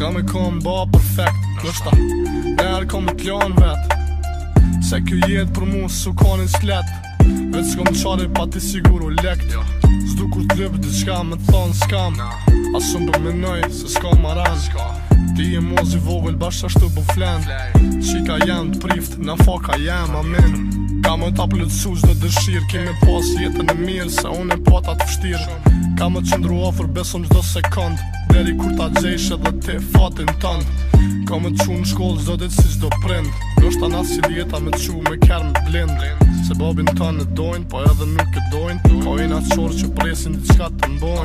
Ska me kom ba perfekt Nështa Nërë kom t'lan vet Se kjo jetë për mu su ka një slet Vetë s'kom qare pa ti sigur u lekt S'du kur t'lëp diçka me thonë s'kam Asëm për menoj se s'kam maran Ti e mozi vogël bashkë ashtu bu flen Qika jam t'prift, në faka jam amen Ka më ta plëtsu qdo dëshirë Kime pas jetën e mirë se unë e pata t'fështirë Ka më qëndru ofër besom qdo sekund Deri kur ta gjejsh edhe ti fatin tënd Ka më t'qu në shkollë zdo dit si qdo prind Nështë ta nasi djeta me t'qu me kërë me blind Se babin tënë e dojnë po edhe nuk e dojnë Po i na qorë që presin diçka të mbojnë